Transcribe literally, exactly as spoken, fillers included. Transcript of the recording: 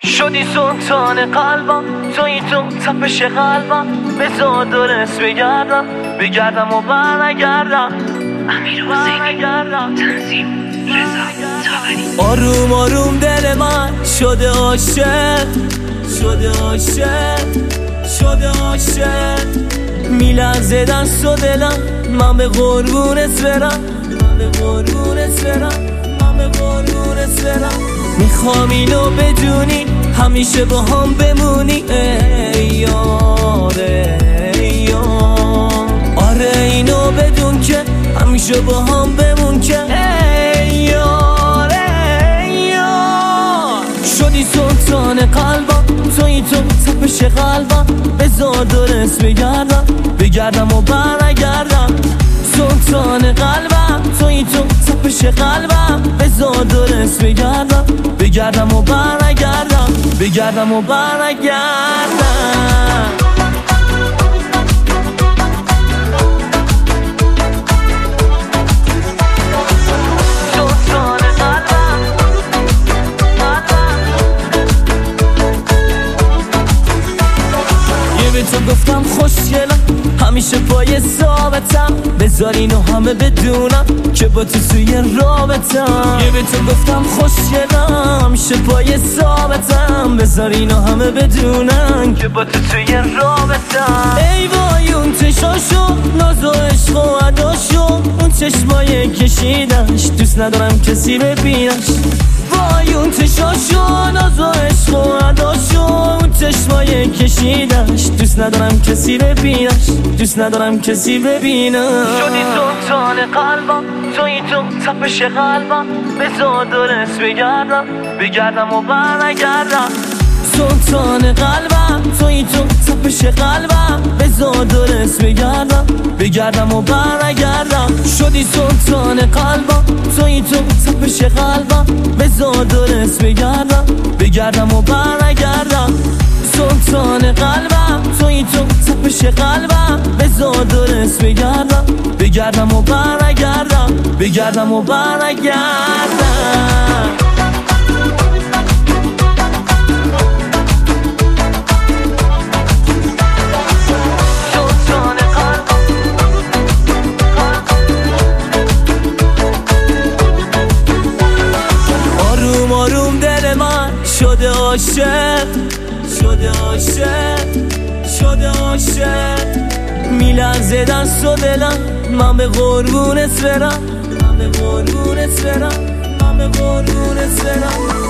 شدی سلطان قلبم، توی تو تپش قلبم. بذار درست بگردم بگردم و برنگردم. امیر حسینی، تنظیم رضا طاهری. آروم آروم دل من شده عاشق، شده عاشق، شده عاشق. میلرزه دست و دلم، من به قربونت برم، من به قربونت برم، من به قربونت برم. میخوام اینو بدونی همیشه با هم بمونی. ای یار ای یار، آره اینو بدون که همیشه با هم بمون که ای یار ای یار. شدی سلطان قلبم، توی تو تپش قلبم. بذار درست بگردم بگردم و برنگردم. سلطان قلبم، توی تو تپش قلبم. بذار درست بگردم بگردم و برنگردم بگردم و برنگردم. به تو گفتم خوشگلم، همیشه پای ثابتم. بذار اینو همه بدونم که با تو توی رابطم. یه به تو گفتم خوشگلم، همیشه پای ثابتم. بذار اینو همه بدونم که با تو توی رابطم. ای وای اون چشاشو، ناز و عشق و عداشو، اون چشمای کشیدش دوست ندارم کسی ببینش. وای اون چشاشو، ناز و عشق و عداشو، اون چشمای کشیدش دوست ندارم کسی ببینش، دوست ندارم کسی ببینش. شدی سلطان قلبم، توی تو تپش قلبم. بذار درست بگردم بگردم و برنگردم. سلطان قلبم، توی تو تپش قلبم. بذار درست بگردم بگردم و برنگردم. شدی سلطان قلبم، توی تو تپش قلبم. بذار درست بگردم بگردم و برنگردم. سلطان قلبم، توی تو تپش قلبم. بذار درست بگردم بگردم و برنگردم بگردم و برنگردم. آروم آروم دل من شده عاشق، شده عاشق، شده عاشق. میلرزه دست و دلم، من به قربونت برم، من به قربونت برم، من به قربونت برم.